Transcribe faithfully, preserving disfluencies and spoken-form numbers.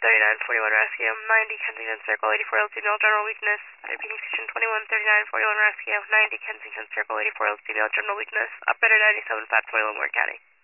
thirty-nine forty-one rescue, ninety Kensington Circle, eighty-four-year-old female, general weakness. Repeating station twenty-one thirty-nine forty-one rescue, ninety Kensington Circle, eighty-four-year-old female, general weakness. Operator ninety-seven five twenty-one, Moore County.